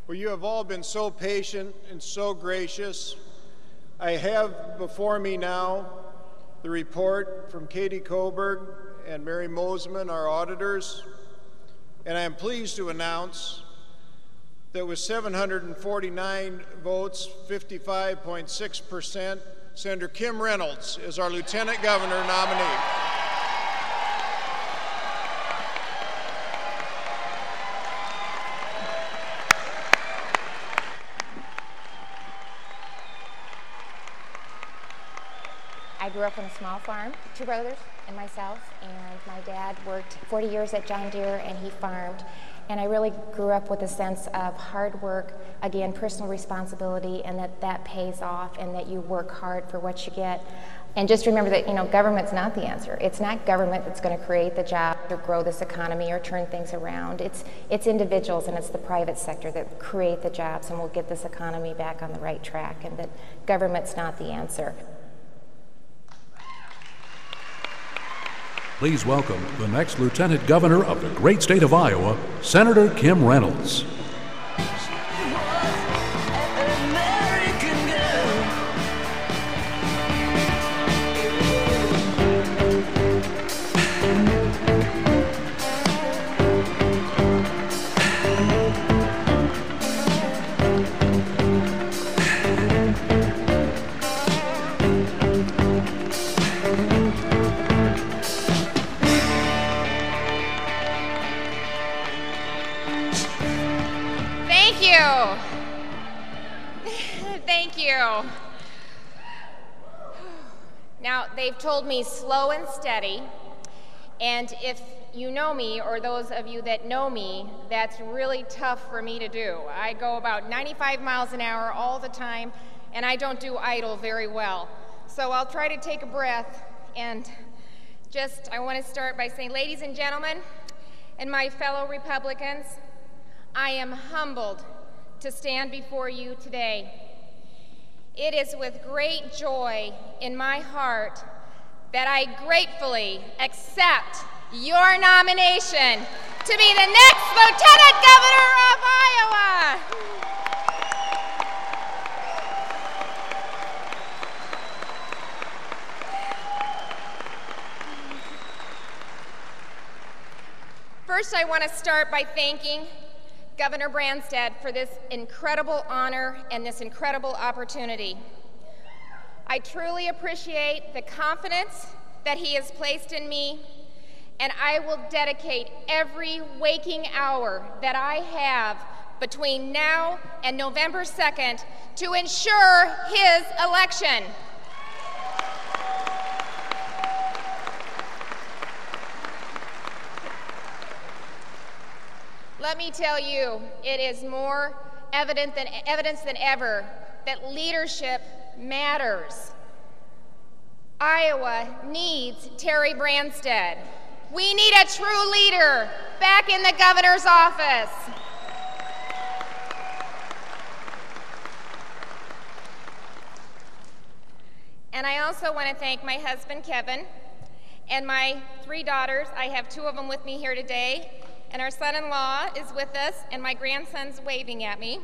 Well, you have all been so patient and so gracious. I have before me now the report from Katie Coburg and Mary Mosman, our auditors, and I am pleased to announce that with 749 votes, 55.6%, Senator Kim Reynolds is our Lieutenant Governor nominee. I grew up on a small farm, two brothers and myself, and my dad worked 40 years at John Deere and he farmed. And I really grew up with a sense of hard work, again, personal responsibility, and that pays off and that you work hard for what you get. And just remember that, government's not the answer. It's not government that's going to create the jobs or grow this economy or turn things around. It's individuals and it's the private sector that create the jobs and will get this economy back on the right track, and that government's not the answer. Please welcome the next Lieutenant Governor of the great state of Iowa, Senator Kim Reynolds. Thank you. Now, they've told me slow and steady, and if you know me, or those of you that know me, that's really tough for me to do. I go about 95 miles an hour all the time, and I don't do idle very well. So I'll try to take a breath, and I want to start by saying, ladies and gentlemen, and my fellow Republicans, I am humbled to stand before you today. It is with great joy in my heart that I gratefully accept your nomination to be the next Lieutenant Governor of Iowa. First, I want to start by thanking Governor Branstad for this incredible honor and this incredible opportunity. I truly appreciate the confidence that he has placed in me, and I will dedicate every waking hour that I have between now and November 2nd to ensure his election. Let me tell you, it is more evidence than ever that leadership matters. Iowa needs Terry Branstad. We need a true leader back in the governor's office. And I also want to thank my husband, Kevin, and my 3 daughters. I have 2 of them with me here today. And our son-in-law is with us, and my grandson's waving at me,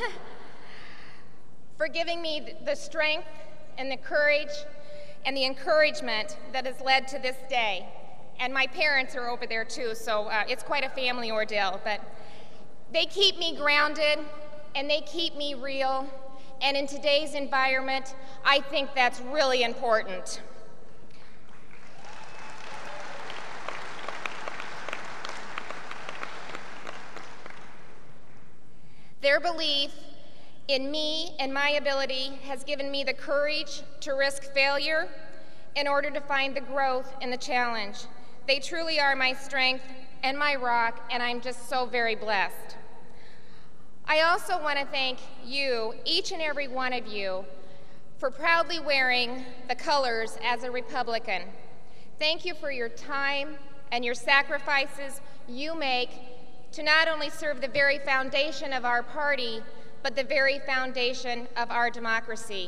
for giving me the strength and the courage and the encouragement that has led to this day. And my parents are over there too, so it's quite a family ordeal. But they keep me grounded, and they keep me real. And in today's environment, I think that's really important. Their belief in me and my ability has given me the courage to risk failure in order to find the growth in the challenge. They truly are my strength and my rock, and I'm just so very blessed. I also want to thank you, each and every one of you, for proudly wearing the colors as a Republican. Thank you for your time and your sacrifices you make to not only serve the very foundation of our party, but the very foundation of our democracy.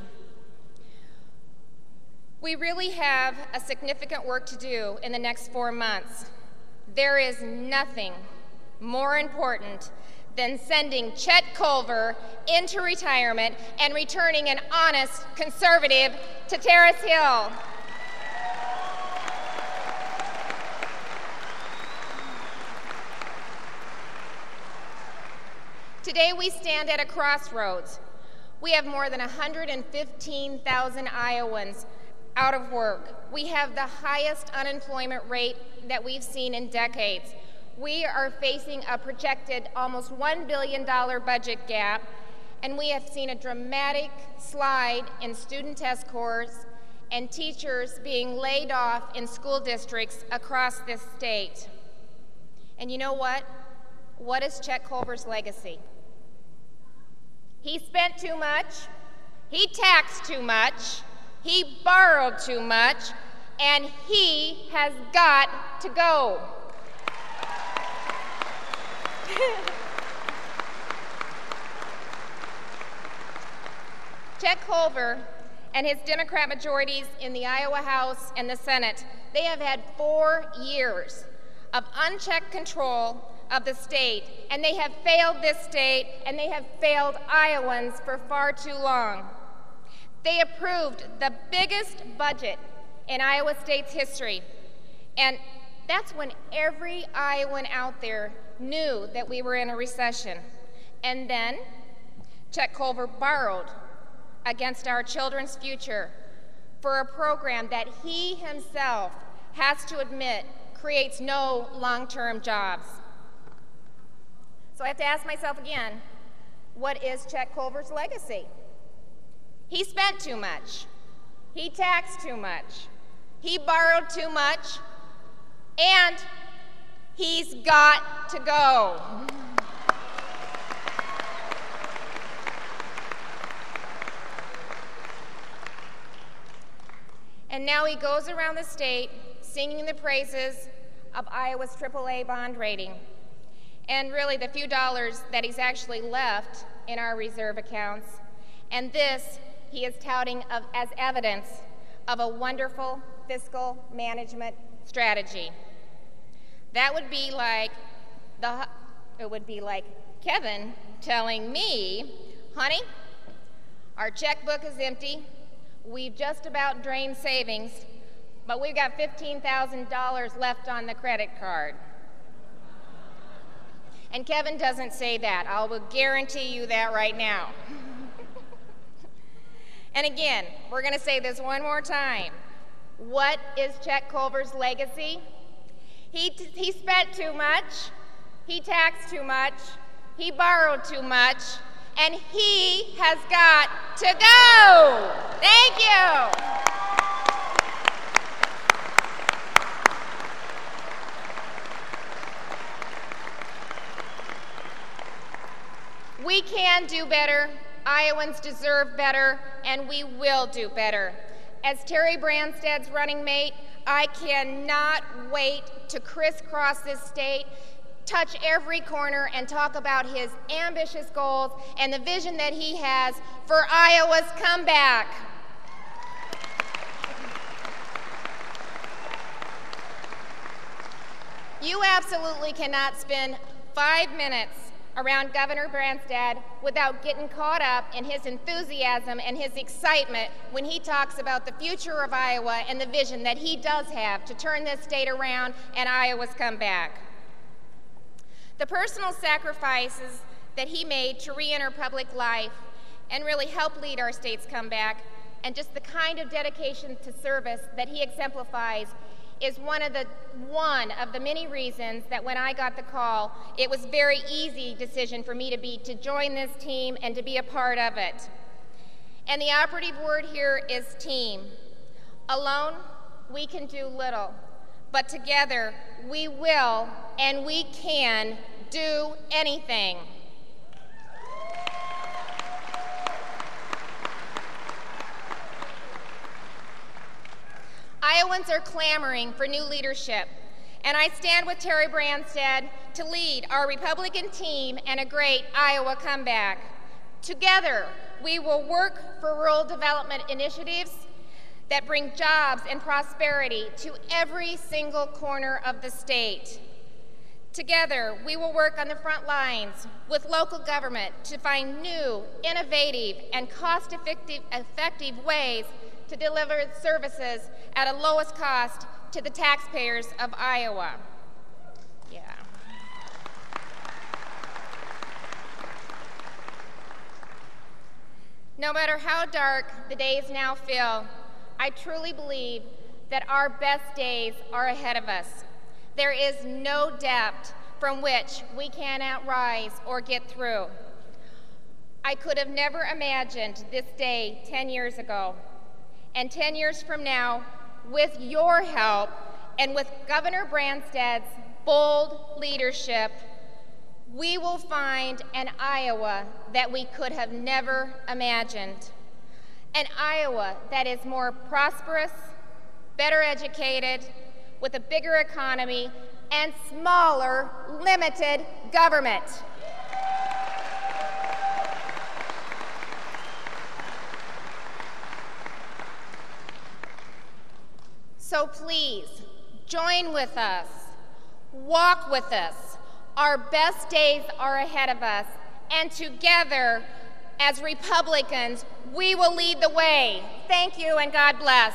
We really have a significant work to do in the next 4 months. There is nothing more important than sending Chet Culver into retirement and returning an honest conservative to Terrace Hill. Today we stand at a crossroads. We have more than 115,000 Iowans out of work. We have the highest unemployment rate that we've seen in decades. We are facing a projected almost $1 billion budget gap, and we have seen a dramatic slide in student test scores and teachers being laid off in school districts across this state. And you know what? What is Chet Culver's legacy? He spent too much, he taxed too much, he borrowed too much, and he has got to go. Chet Culver and his Democrat majorities in the Iowa House and the Senate, they have had 4 years of unchecked control of the state, and they have failed this state, and they have failed Iowans for far too long. They approved the biggest budget in Iowa State's history, and that's when every Iowan out there knew that we were in a recession. And then Chet Culver borrowed against our children's future for a program that he himself has to admit creates no long-term jobs. So I have to ask myself again, what is Chet Culver's legacy? He spent too much. He taxed too much. He borrowed too much. And he's got to go. And now he goes around the state singing the praises of Iowa's AAA bond rating. And really the few dollars that he's actually left in our reserve accounts. And this he is touting as evidence of a wonderful fiscal management strategy. That would be like Kevin telling me, honey, our checkbook is empty, we've just about drained savings, but we've got $15,000 left on the credit card. And Kevin doesn't say that. I will guarantee you that right now. And again, we're going to say this one more time. What is Chet Culver's legacy? He spent too much, he taxed too much, he borrowed too much, and he has got to go. Thank you. We can do better, Iowans deserve better, and we will do better. As Terry Branstad's running mate, I cannot wait to crisscross this state, touch every corner, and talk about his ambitious goals and the vision that he has for Iowa's comeback. You absolutely cannot spend 5 minutes around Governor Branstad without getting caught up in his enthusiasm and his excitement when he talks about the future of Iowa and the vision that he does have to turn this state around and Iowa's comeback. The personal sacrifices that he made to re-enter public life and really help lead our state's comeback, and just the kind of dedication to service that he exemplifies, is one of the many reasons that when I got the call, it was a very easy decision for me to join this team and to be a part of it. And the operative word here is team. Alone, we can do little, but together, we will and we can do anything. Iowans are clamoring for new leadership, and I stand with Terry Branstad to lead our Republican team and a great Iowa comeback. Together, we will work for rural development initiatives that bring jobs and prosperity to every single corner of the state. Together, we will work on the front lines with local government to find new, innovative, and cost-effective ways to deliver services at a lowest cost to the taxpayers of Iowa. Yeah. No matter how dark the days now feel, I truly believe that our best days are ahead of us. There is no depth from which we cannot rise or get through. I could have never imagined this day 10 years ago. And 10 years from now, with your help and with Governor Branstad's bold leadership, we will find an Iowa that we could have never imagined. An Iowa that is more prosperous, better educated, with a bigger economy and smaller, limited government. So please, join with us, walk with us. Our best days are ahead of us, and together, as Republicans, we will lead the way. Thank you, and God bless.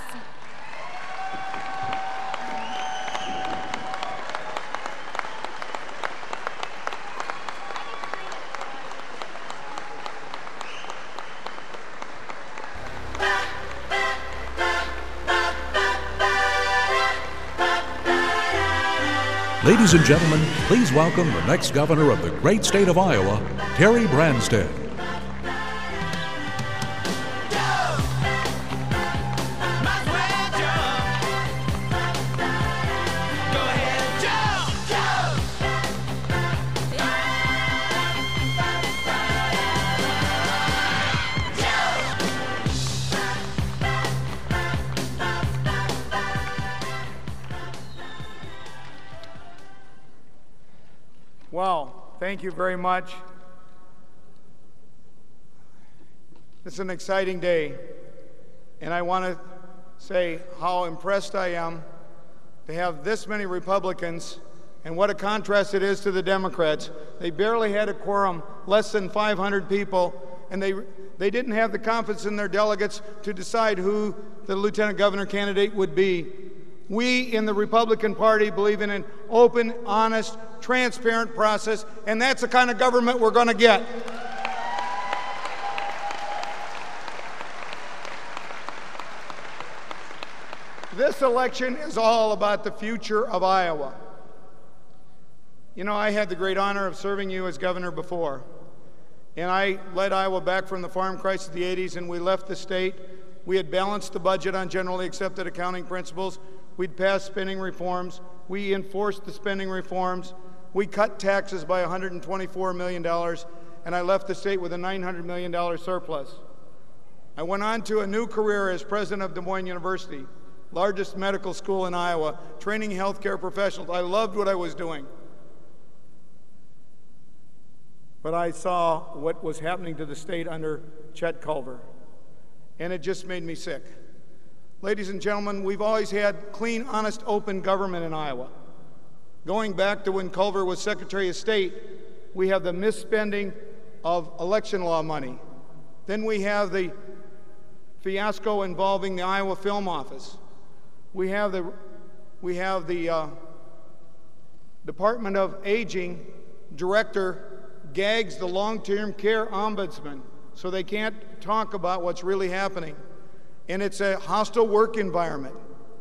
Ladies and gentlemen, please welcome the next governor of the great state of Iowa, Terry Branstad. Well, thank you very much. This is an exciting day, and I want to say how impressed I am to have this many Republicans, and what a contrast it is to the Democrats. They barely had a quorum, less than 500 people, and they didn't have the confidence in their delegates to decide who the lieutenant governor candidate would be. We in the Republican Party believe in an open, honest, transparent process, and that's the kind of government we're going to get. This election is all about the future of Iowa. You know, I had the great honor of serving you as governor before, and I led Iowa back from the farm crisis of the 80s, and we left the state. We had balanced the budget on generally accepted accounting principles. We'd passed spending reforms. We enforced the spending reforms. We cut taxes by $124 million, and I left the state with a $900 million surplus. I went on to a new career as president of Des Moines University, largest medical school in Iowa, training healthcare professionals. I loved what I was doing. But I saw what was happening to the state under Chet Culver, and it just made me sick. Ladies and gentlemen, we've always had clean, honest, open government in Iowa. Going back to when Culver was Secretary of State, we have the misspending of election law money. Then we have the fiasco involving the Iowa Film Office. We have the Department of Aging director gags the long-term care ombudsman so they can't talk about what's really happening. And it's a hostile work environment.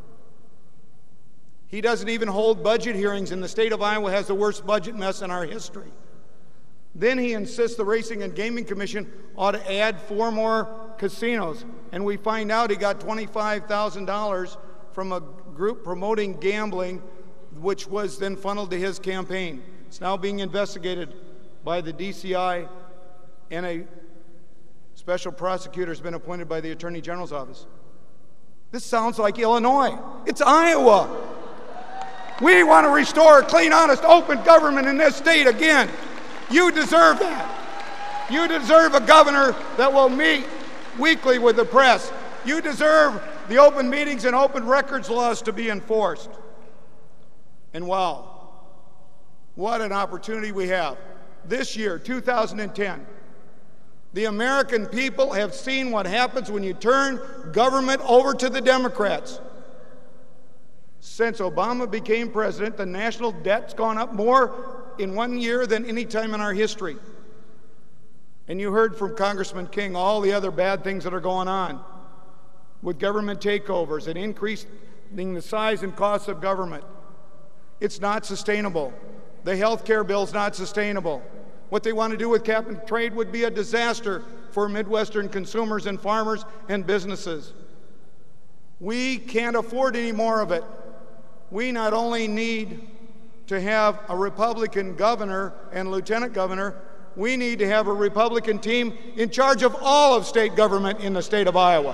He doesn't even hold budget hearings, and the state of Iowa has the worst budget mess in our history. Then he insists the Racing and Gaming Commission ought to add 4 more casinos, and we find out he got $25,000 from a group promoting gambling, which was then funneled to his campaign. It's now being investigated by the DCI, and a special prosecutor has been appointed by the Attorney General's office. This sounds like Illinois. It's Iowa. We want to restore clean, honest, open government in this state again. You deserve that. You deserve a governor that will meet weekly with the press. You deserve the open meetings and open records laws to be enforced. And wow, What an opportunity we have. This year, 2010, the American people have seen what happens when you turn government over to the Democrats. Since Obama became president, the national debt's gone up more in 1 year than any time in our history. And you heard from Congressman King all the other bad things that are going on with government takeovers and increasing the size and costs of government. It's not sustainable. The health care bill's not sustainable. What they want to do with cap and trade would be a disaster for Midwestern consumers and farmers and businesses. We can't afford any more of it. We not only need to have a Republican governor and lieutenant governor, we need to have a Republican team in charge of all of state government in the state of Iowa.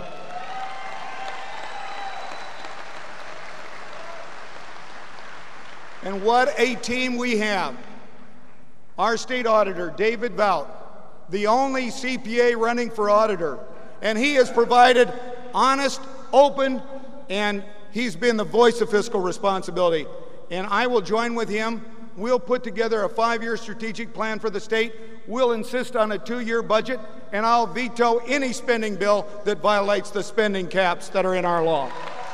And what a team we have. Our state auditor, David Vout, the only CPA running for auditor, and he has provided honest, open, and he's been the voice of fiscal responsibility. And I will join with him. We'll put together a 5-year strategic plan for the state. We'll insist on a 2-year budget, and I'll veto any spending bill that violates the spending caps that are in our law.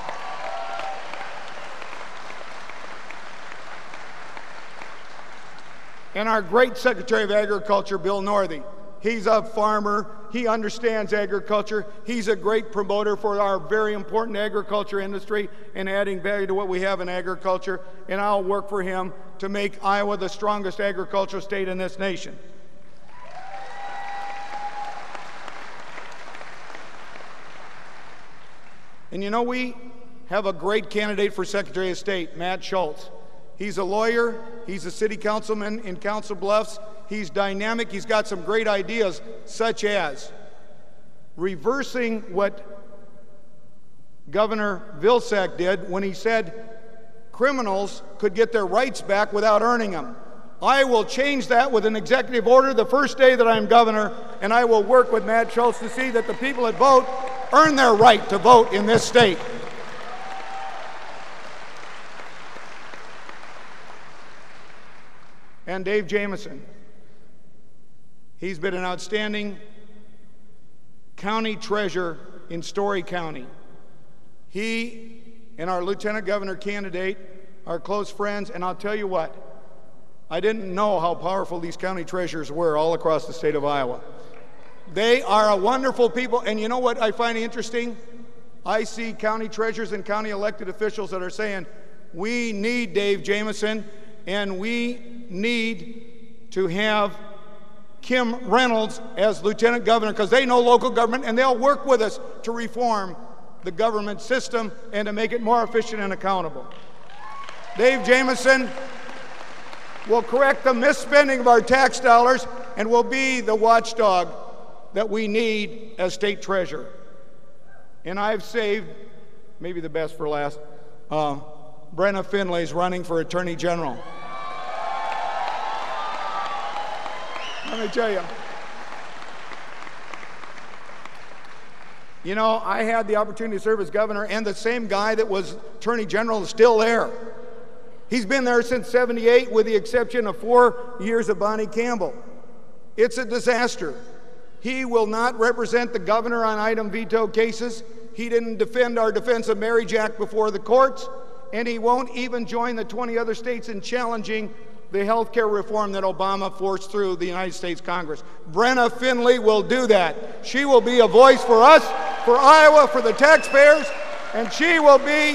And our great Secretary of Agriculture, Bill Northey, he's a farmer, he understands agriculture, he's a great promoter for our very important agriculture industry and adding value to what we have in agriculture, and I'll work for him to make Iowa the strongest agricultural state in this nation. And you know, we have a great candidate for Secretary of State, Matt Schultz. He's a lawyer, he's a city councilman in Council Bluffs, he's dynamic, he's got some great ideas, such as reversing what Governor Vilsack did when he said criminals could get their rights back without earning them. I will change that with an executive order the first day that I'm governor, and I will work with Matt Schultz to see that the people that vote earn their right to vote in this state. And Dave Jamieson. He's been an outstanding county treasurer in Story County. He and our lieutenant governor candidate are close friends, and I'll tell you what, I didn't know how powerful these county treasurers were all across the state of Iowa. They are a wonderful people, and you know what I find interesting? I see county treasurers and county elected officials that are saying, we need Dave Jamieson, and we need to have Kim Reynolds as lieutenant governor because they know local government and they'll work with us to reform the government system and to make it more efficient and accountable. Dave Jamieson will correct the misspending of our tax dollars and will be the watchdog that we need as state treasurer. And I've saved, maybe the best for last, Brenna Finlay's running for Attorney General. Let me tell you. You know, I had the opportunity to serve as governor, and the same guy that was Attorney General is still there. He's been there since '78, with the exception of 4 years of Bonnie Campbell. It's a disaster. He will not represent the governor on item veto cases. He didn't defend our Defense of Marriage Act before the courts, and he won't even join the 20 other states in challenging the health care reform that Obama forced through the United States Congress. Brenna Finley will do that. She will be a voice for us, for Iowa, for the taxpayers, and she will be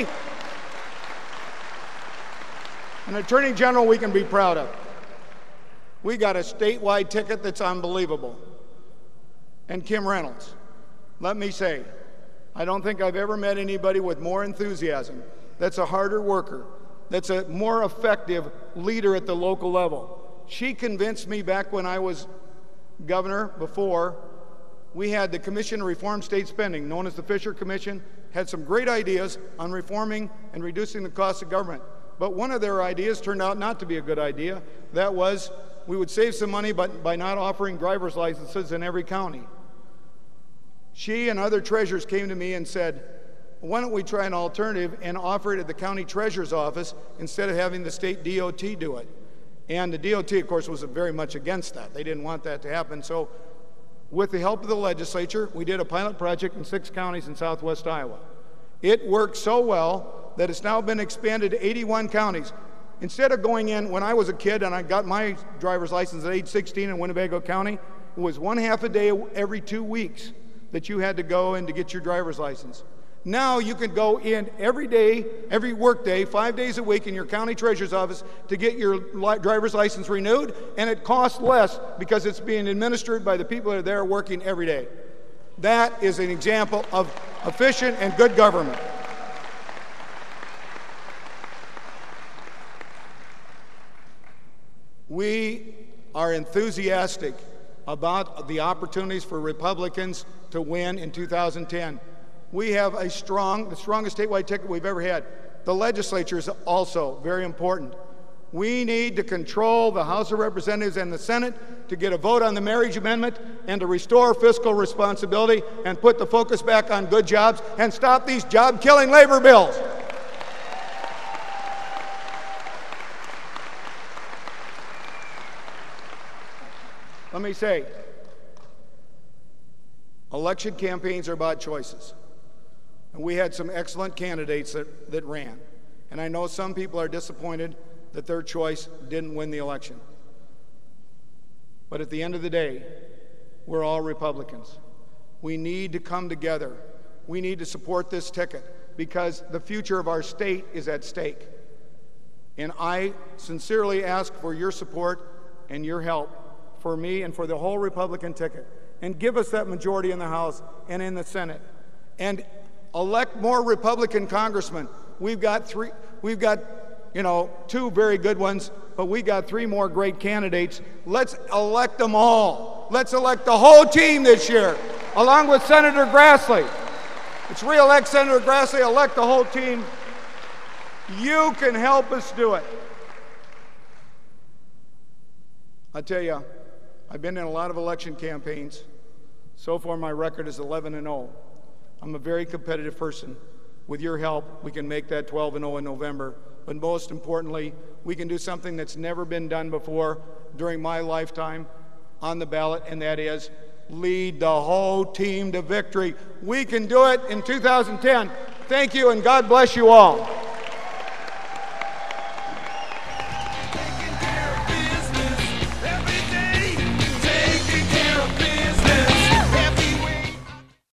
an Attorney General we can be proud of. We got a statewide ticket that's unbelievable. And Kim Reynolds, let me say, I don't think I've ever met anybody with more enthusiasm, that's a harder worker, that's a more effective leader at the local level. She convinced me back when I was governor before, we had the Commission to Reform State Spending, known as the Fisher Commission, had some great ideas on reforming and reducing the cost of government. But one of their ideas turned out not to be a good idea. That was, we would save some money by not offering driver's licenses in every county. She and other treasurers came to me and said, why don't we try an alternative and offer it at the county treasurer's office instead of having the state DOT do it? And the DOT, of course, was very much against that. They didn't want that to happen. So with the help of the legislature, we did a pilot project in 6 counties in southwest Iowa. It worked so well that it's now been expanded to 81 counties. Instead of going in, when I was a kid and I got my driver's license at age 16 in Winnebago County, it was 1/2 a day every 2 weeks that you had to go in to get your driver's license. Now you can go in every day, every work day, 5 days a week in your county treasurer's office to get your driver's license renewed, and it costs less because it's being administered by the people that are there working every day. That is an example of efficient and good government. We are enthusiastic about the opportunities for Republicans to win in 2010. We have the strongest statewide ticket we've ever had. The legislature is also very important. We need to control the House of Representatives and the Senate to get a vote on the marriage amendment and to restore fiscal responsibility and put the focus back on good jobs and stop these job-killing labor bills. Let me say, election campaigns are about choices. And we had some excellent candidates that ran. And I know some people are disappointed that their choice didn't win the election. But at the end of the day, we're all Republicans. We need to come together. We need to support this ticket because the future of our state is at stake. And I sincerely ask for your support and your help for me and for the whole Republican ticket. And give us that majority in the House and in the Senate. And elect more Republican congressmen. We've got 2 very good ones, but we got 3 more great candidates. Let's elect them all. Let's elect the whole team this year, along with Senator Grassley. Let's re-elect Senator Grassley, elect the whole team. You can help us do it. I tell you, I've been in a lot of election campaigns. So far, my record is 11-0. I'm a very competitive person. With your help, we can make that 12-0 in November. But most importantly, we can do something that's never been done before during my lifetime on the ballot, and that is lead the whole team to victory. We can do it in 2010. Thank you, and God bless you all.